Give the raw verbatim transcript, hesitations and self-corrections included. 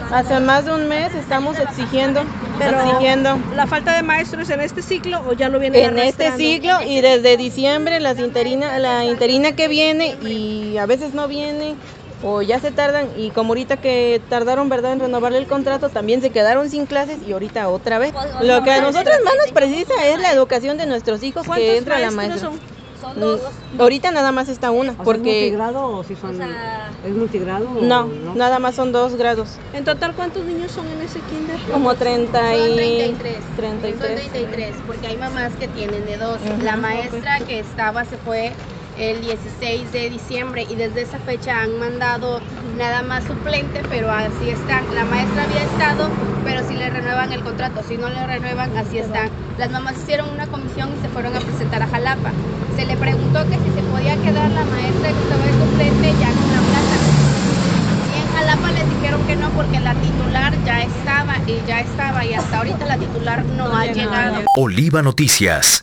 Hace más de un mes estamos exigiendo, Pero exigiendo. ¿La falta de maestros en este ciclo o ya lo vienen En este arrastrando? ciclo y desde diciembre las interina, la interina que viene y a veces no viene o ya se tardan y como ahorita que tardaron, ¿verdad?, en renovarle el contrato, también se quedaron sin clases y ahorita otra vez. Lo que a nosotros más nos precisa es la educación de nuestros hijos, que entra la maestra. son? Son dos. Mm, Ahorita nada más está una, O sea, ¿es porque multigrado o si son? O sea, ¿Es multigrado o no, no? nada más son dos grados, En total, ¿cuántos niños son en ese kinder? como treinta Son y treinta y tres. treinta y Son tres. treinta y tres, porque hay mamás que tienen de dos. Ujú. La maestra que estaba se fue el dieciséis de diciembre y desde esa fecha han mandado nada más suplente, pero así están. La maestra había estado, pero si le renuevan el contrato, si no le renuevan, así están. Las mamás hicieron una comisión y se fueron a presentar a Jalapa. Se le preguntó que si se podía quedar la maestra que estaba de suplente ya con la plaza. Y en Jalapa les dijeron que no porque la titular ya estaba y ya estaba y hasta ahorita la titular no ha llegado. Oliva Noticias.